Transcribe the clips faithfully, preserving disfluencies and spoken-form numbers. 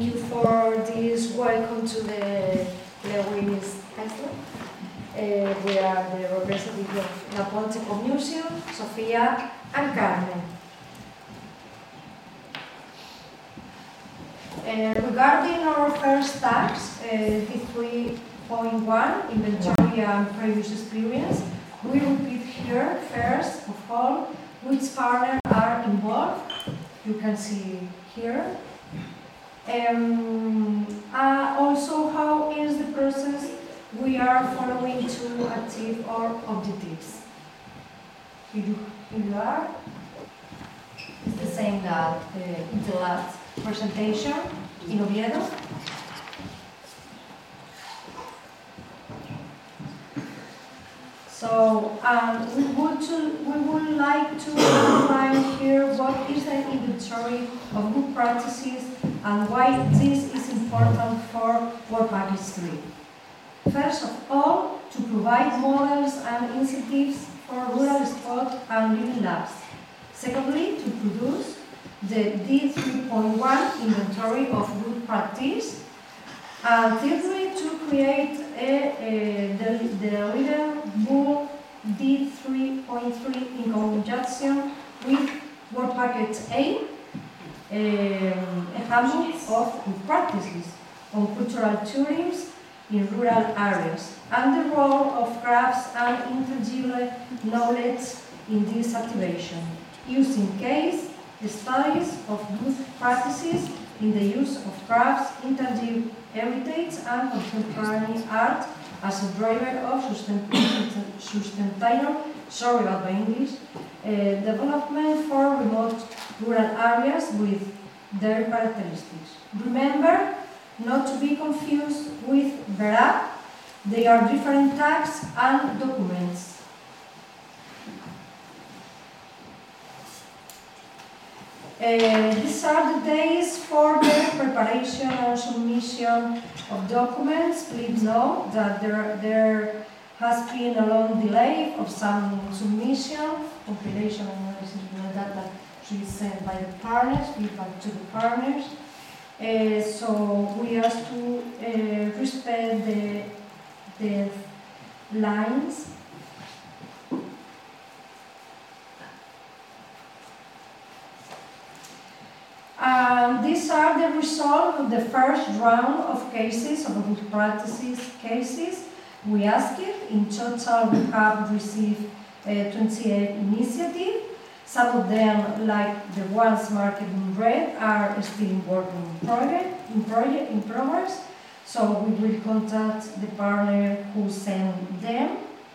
thank you for this welcome to the Lewis Castle. Uh, we are the representative of La Ponte Museum, Sofia and Carmen. Uh, regarding our first task, uh, T three point one, inventory and previous experience, we repeat here, first of all, which partners are involved. You can see here. Um, uh, also, how is the process we are following to achieve our objectives? Here you, here you are. It's the same that uh, in the last presentation in Oviedo. So um, we, would to, we would like to outline here what is the inventory of good practices and why this is important for Work Package three. First of all, to provide models and incentives for rural sport and living labs. Secondly, to produce the D three point one inventory of good practice. And thirdly, to create a, a, the, the deliverable D three point three in conjunction with Work Package eight, um, a handbook of good practices on cultural tourism in rural areas, and the role of crafts and intangible knowledge in this activation, using case studies of good practices in the use of crafts, intangible heritage and contemporary art as a driver of sustainable, sorry about my English, uh, development for remote rural areas with their characteristics. Remember not to be confused with VERAP. They are different tags and documents. Uh, these are the days for the preparation and submission of documents. Please note that there, there has been a long delay of some submission, compilation and analysis of data should be sent by the partners, feedback to the partners. Uh, so we have to uh, respect the, the lines. Um, these are the results of the first round of cases, of good practices cases. We asked it. In total, we have received uh, twenty-eight initiatives. Some of them, like the ones marked in red, are still in work in project, in project, in progress. So we will contact the partner who sent them.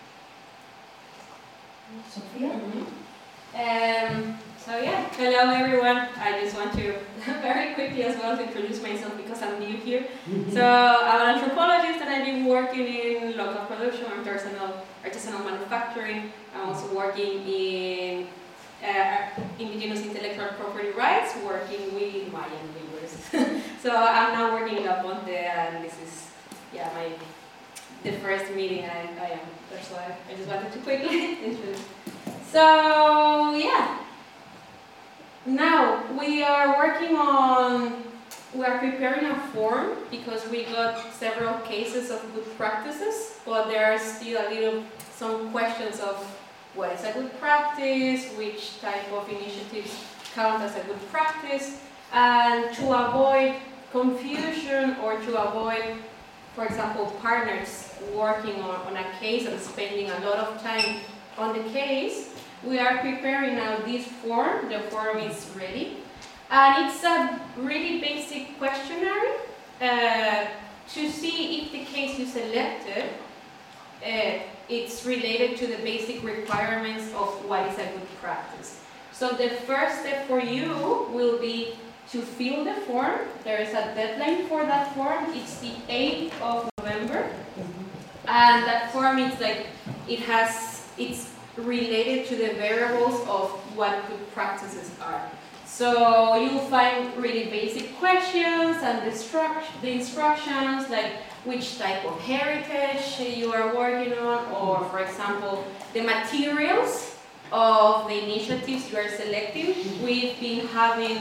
Sofia? Mm-hmm. um, So yeah, hello everyone. I just want to very quickly as well to introduce myself because I'm new here. So I'm an anthropologist and I've been working in local production, artisanal, artisanal manufacturing. I'm also working in uh, indigenous intellectual property rights, working with Mayan laborers. So I'm now working in La Ponte and this is yeah my the first meeting I, I am. That's why I just wanted to quickly introduce. So yeah. Now, we are working on, we are preparing a form because we got several cases of good practices, but there are still a little, some questions of what is a good practice, which type of initiatives count as a good practice, and to avoid confusion or to avoid, for example, partners working on, on a case and spending a lot of time on the case, we are preparing now this form. The form is ready. And it's a really basic questionnaire uh, to see if the case you selected uh, it's related to the basic requirements of what is a good practice. So the first step for you will be to fill the form. There is a deadline for that form. It's the eighth of November. And that form is like, it has, it's related to the variables of what good practices are. So you'll find really basic questions and the, the instructions, like which type of heritage you are working on, or for example, the materials of the initiatives you are selecting. We've been having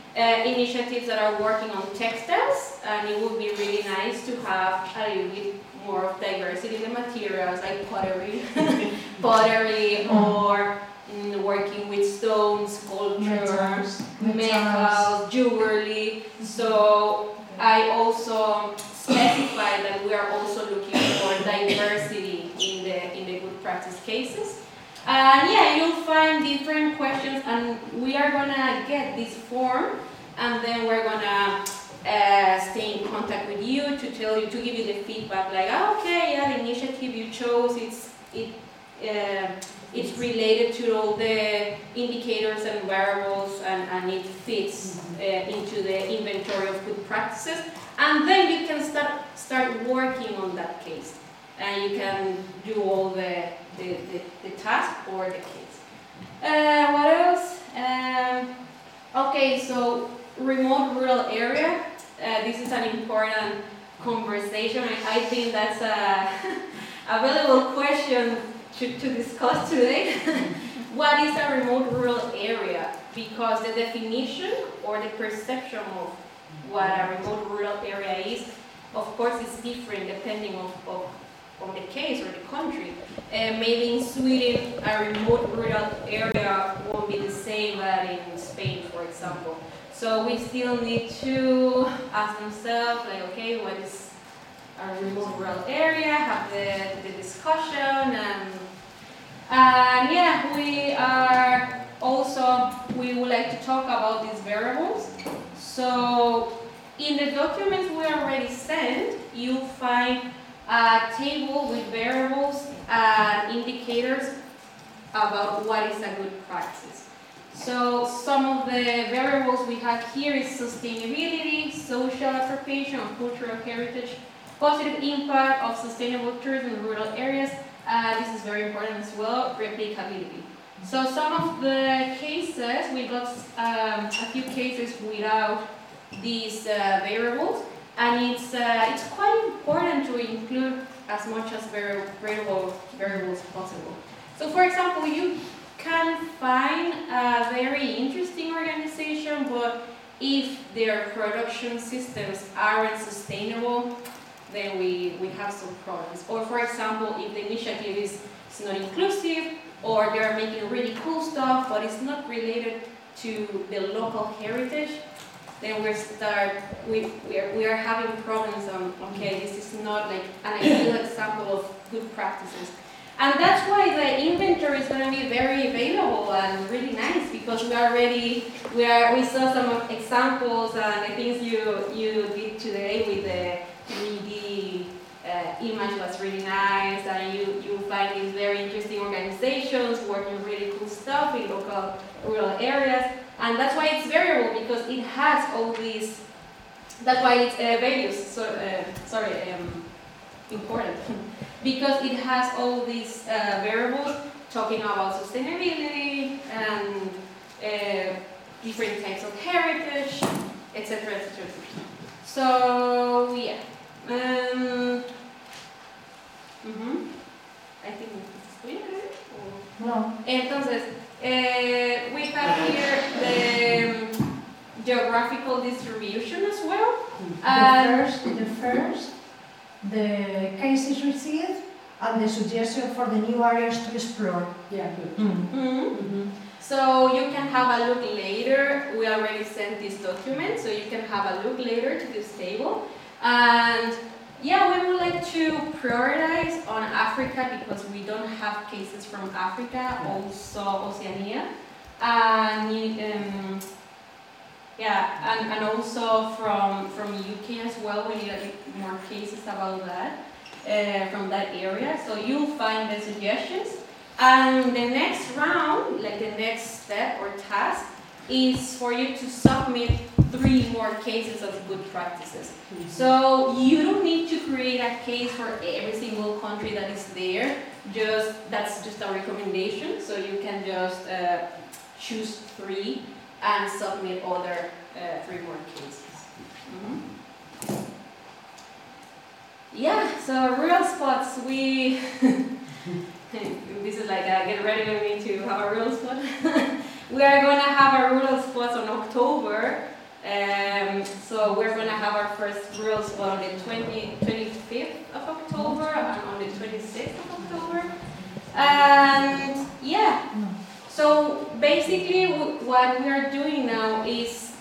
uh, initiatives that are working on textiles, and it would be really nice to have a little bit more of diversity in the materials, like pottery, pottery, or mm, working with stone, sculpture, Metals, metal, metals. jewelry. So I also specify that we are also looking for diversity in the in the good practice cases. And yeah, you'll find different questions, and we are gonna get this form, and then we're gonna uh, stay in contact with you to tell you, to give you the feedback, like, oh, okay, yeah, the initiative you chose, it's it uh, it's related to all the indicators and variables, and, and it fits uh, into the inventory of good practices, and then you can start start working on that case, and you can do all the The, the, the task or the case. Uh, what else? Um, okay, so remote rural area. Uh, this is an important conversation. I, I think that's a, a valuable question to, to discuss today. What is a remote rural area? Because the definition or the perception of what a remote rural area is, of course, is different depending on, of, on the case or the country. Uh, maybe in Sweden, a remote rural area won't be the same as in Spain, for example. So we still need to ask themselves, like, okay, what is a remote rural area? Have the, the discussion, and, and yeah, we are also, we would like to talk about these variables. So in the documents we already sent, you'll find a table with variables and indicators about what is a good practice. So some of the variables we have here is sustainability, social appropriation of cultural heritage, positive impact of sustainable tourism in rural areas, uh, this is very important as well, replicability. So some of the cases, we got um, a few cases without these uh, variables, and it's, uh, it's quite important to include as much as variable, variables possible. So for example, you can find a very interesting organization, but if their production systems aren't sustainable, then we, we have some problems. Or for example, if the initiative is, is not inclusive, or they're making really cool stuff, but it's not related to the local heritage, then we start, we, we, are, we are having problems on, okay, this is not like an ideal example of good practices. And that's why the inventory is going to be very available and really nice, because we already, we, are, we saw some examples and the things you, you did today with the three D uh, image was really nice, and you, you find these very interesting organizations working really cool stuff in local rural areas. And that's why it's variable, because it has all these, that's why it's uh, values, so, uh, sorry, um, important. Because it has all these uh, variables talking about sustainability and uh, different types of heritage, et cetera, et cetera. So, yeah. Um, mm-hmm. I think this is clear. No. Entonces, Uh, we have here the um, geographical distribution as well. The first, the first, the cases received, and the suggestion for the new areas to explore. Yeah, good. Mm-hmm. Mm-hmm. So you can have a look later. We already sent this document, so you can have a look later to this table. And yeah, we would like to prioritize on Africa, because we don't have cases from Africa, also Oceania, and um, yeah, and, and also from from U K as well. We need a bit more cases about that uh, from that area. So you'll find the suggestions, and the next round, like the next step or task, is for you to submit three more cases of good practices. Mm-hmm. So you don't need to create a case for every single country that is there. Just that's just a recommendation. So you can just uh, choose three and submit other uh, three more cases. Mm-hmm. Yeah. So rural spots. We this is like a get ready with me to have a rural spot. We are going to have our rural spots on October. Um, so we're going to have our first rural spot on the twentieth, twenty-fifth of October and on the twenty-sixth of October. And yeah, so basically what we are doing now is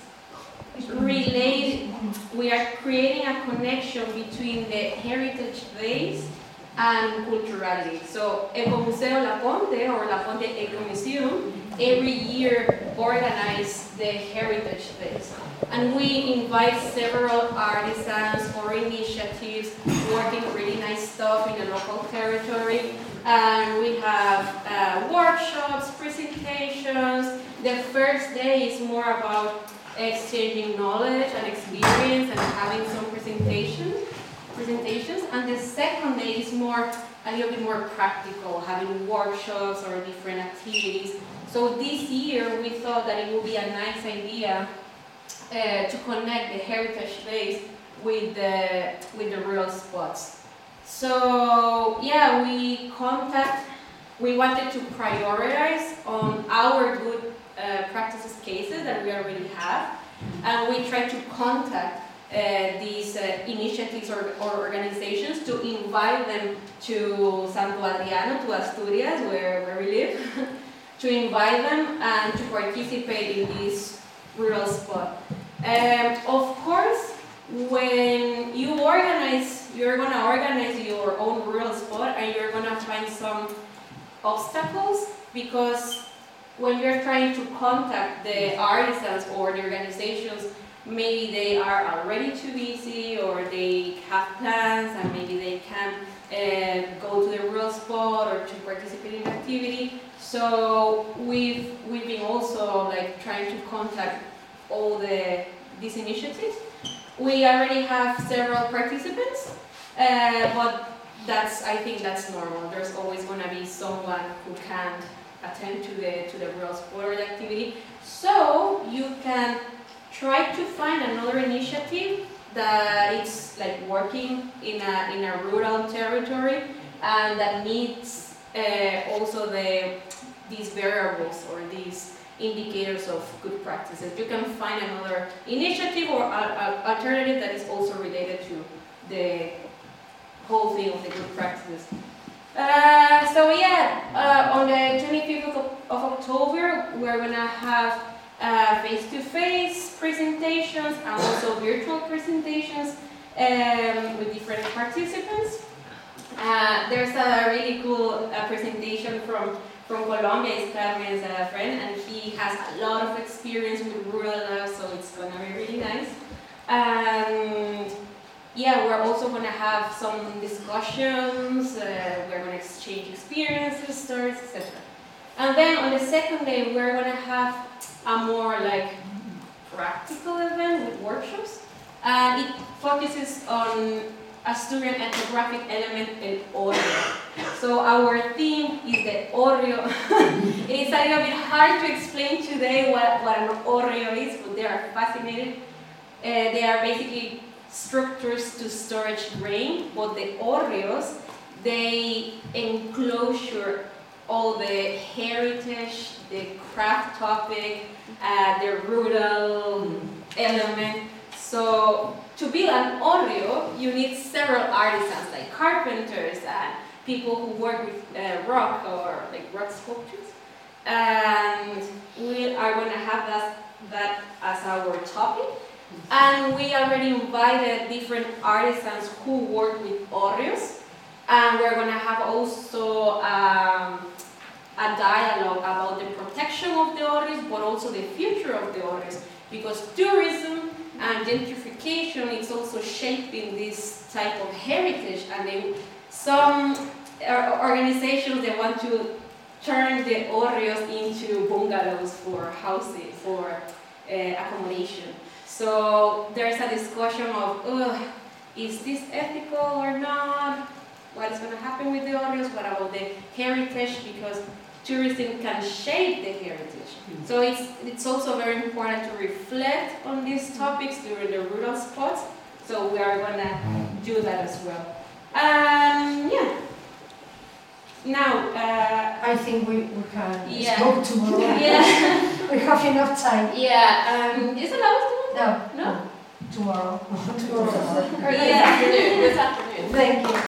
relate, we are creating a connection between the heritage days and culturality. So Ecomuseo La Ponte, or La Ponte Eco Museum, every year organize the heritage days. And we invite several artisans or initiatives working really nice stuff in the local territory. And we have uh, workshops, presentations. The first day is more about exchanging knowledge and experience and having some presentations. presentations. And the second day is more, a little bit more practical, having workshops or different activities. So this year we thought that it would be a nice idea uh, to connect the heritage days with the, with the rural spots. So yeah, we contact, we wanted to prioritize on our good uh, practices cases that we already have, and we try to contact uh, these uh, initiatives or, or organizations to invite them to Santo Adriano, to Asturias, where, where we live, to invite them and to participate in this rural spot. Um, of course, when you organize, you're going to organize your own rural spot and you're going to find some obstacles, because when you're trying to contact the artisans or the organizations, maybe they are already too busy or they have plans and maybe they can't uh, go to the rural spot or to participate in activity. So we've, we've been also like trying to contact all the, these initiatives. We already have several participants, uh, but that's, I think that's normal. There's always going to be someone who can't attend to the, to the rural sport activity. So you can try to find another initiative that is like working in a, in a rural territory and that meets uh, also the, these variables or these indicators of good practices. You can find another initiative or alternative that is also related to the whole thing of the good practices. Uh, so yeah, uh, on the twenty-fifth of, of October, we're gonna have uh, face-to-face presentations and also virtual presentations um, with different participants. Uh, there's a really cool uh, presentation from From Colombia. Is Carmen's uh, friend, and he has a lot of experience with rural life, so it's gonna be really nice. And yeah, we're also gonna have some discussions. Uh, we're gonna exchange experiences, stories, et cetera. And then on the second day, we're gonna have a more like practical event with workshops, and it focuses on Asturian ethnographic element and audio. So our theme is the oreo. It is a little bit hard to explain today what, what an oreo is, but they are fascinated. Uh, they are basically structures to storage grain, but the oreos, they enclosure all the heritage, the craft topic, uh, the rural element. So to build an oreo, you need several artisans, like carpenters and people who work with uh, rock or like rock sculptures. And we are going to have that, that as our topic. And we already invited different artisans who work with oreos. And we're going to have also um, a dialogue about the protection of the oreos, but also the future of the oreos. Because tourism and gentrification is also shaping this type of heritage, and they, some organizations, they want to turn the oreos into bungalows for housing, for uh, accommodation. So there's a discussion of, ugh, is this ethical or not? What is going to happen with the oreos? What about the heritage? Because tourism can shape the heritage. So it's, it's also very important to reflect on these topics during the rural spots. So we are going to do that as well. Um, yeah. Now, uh, I think we, we can yeah. smoke tomorrow. Yeah. We have enough time. Yeah. Um, is it allowed to? No. No? Tomorrow. Tomorrow. Or this afternoon. This afternoon. Thank you.